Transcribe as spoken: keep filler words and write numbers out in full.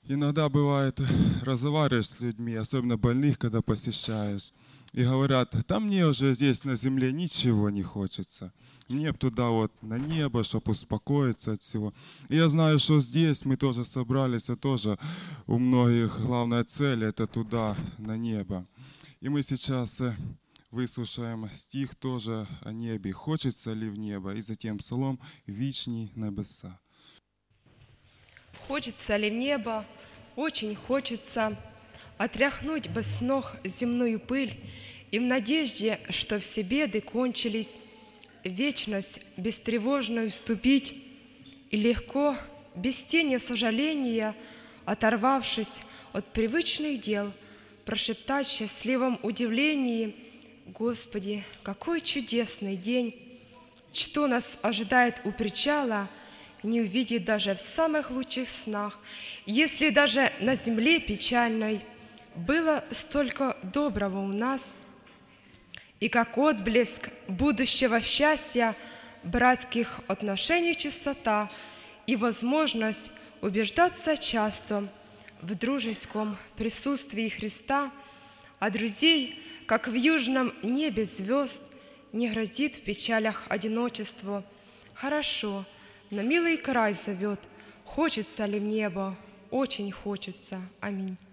Иногда бывает, разговариваешь с людьми, особенно больных, когда посещаешь, и говорят: да мне уже здесь на земле ничего не хочется. Мне б туда вот на небо, чтобы успокоиться от всего. И я знаю, что здесь мы тоже собрались, а тоже у многих главная цель — это туда, на небо. И мы сейчас э, выслушаем стих тоже о небе. «Хочется ли в небо?» И затем псалом «Вічні небеса». Хочется ли в небо? Очень хочется отряхнуть бы с ног земную пыль и в надежде, что все беды кончились, в вечность бестревожную вступить и легко, без тени сожаления, оторвавшись от привычных дел, прошептать в счастливом удивлении: «Господи, какой чудесный день! Что нас ожидает у причала, не увидеть даже в самых лучших снах, если даже на земле печальной было столько доброго у нас, и как отблеск будущего счастья, братских отношений чистота и возможность убеждаться часто в дружеском присутствии Христа, а друзей, как в южном небе звезд, не грозит в печалях одиночество. Хорошо, но милый край зовет, хочется ли в небо? Очень хочется. Аминь.